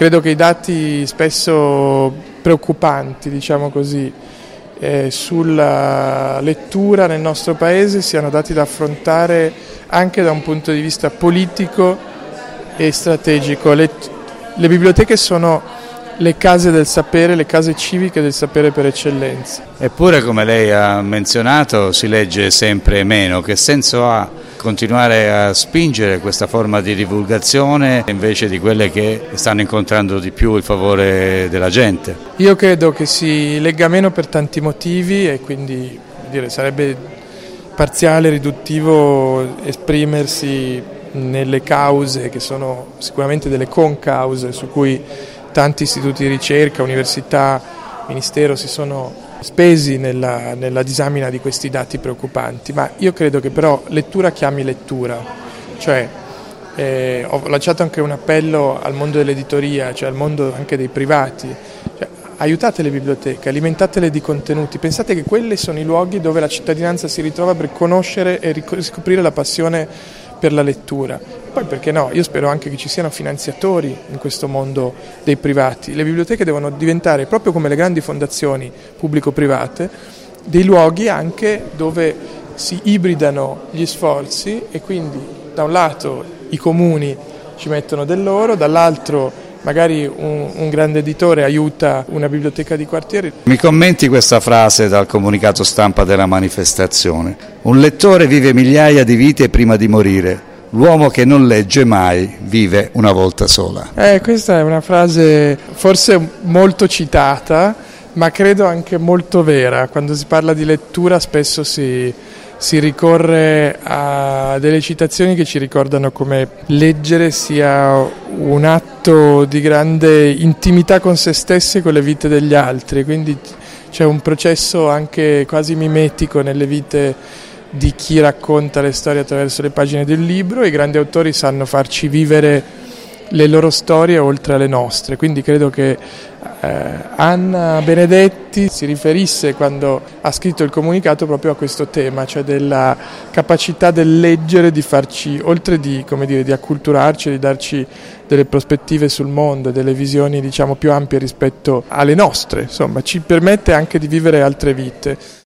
Credo che i dati spesso preoccupanti, diciamo così, sulla lettura nel nostro paese siano dati da affrontare anche da un punto di vista politico e strategico. Le biblioteche sono le case del sapere, le case civiche del sapere per eccellenza. Eppure, come lei ha menzionato, si legge sempre meno. Che senso ha continuare a spingere questa forma di divulgazione invece di quelle che stanno incontrando di più il favore della gente? Io credo che si legga meno per tanti motivi e quindi sarebbe parziale, riduttivo esprimersi nelle cause che sono sicuramente delle concause su cui tanti istituti di ricerca, università, ministero si sono spesi nella disamina di questi dati preoccupanti, ma io credo che però lettura chiami lettura, cioè ho lanciato anche un appello al mondo dell'editoria, cioè al mondo anche dei privati, cioè, aiutate le biblioteche, alimentatele di contenuti, pensate che quelli sono i luoghi dove la cittadinanza si ritrova per conoscere e riscoprire la passione per la lettura. Poi perché no, io spero anche che ci siano finanziatori in questo mondo dei privati. Le biblioteche devono diventare, proprio come le grandi fondazioni pubblico-private, dei luoghi anche dove si ibridano gli sforzi e quindi da un lato i comuni ci mettono del loro, dall'altro magari un grande editore aiuta una biblioteca di quartiere. Mi commenti questa frase dal comunicato stampa della manifestazione: un lettore vive migliaia di vite prima di morire, l'uomo che non legge mai vive una volta sola. Questa è una frase forse molto citata, ma credo anche molto vera. Quando si parla di lettura spesso si ricorre a delle citazioni che ci ricordano come leggere sia un atto di grande intimità con se stessi e con le vite degli altri, quindi c'è un processo anche quasi mimetico nelle vite di chi racconta le storie attraverso le pagine del libro, e i grandi autori sanno farci vivere le loro storie oltre alle nostre, quindi credo che Anna Benedetti si riferisse, quando ha scritto il comunicato, proprio a questo tema, cioè della capacità del leggere di farci, oltre di acculturarci, di darci delle prospettive sul mondo, delle visioni più ampie rispetto alle nostre, insomma ci permette anche di vivere altre vite.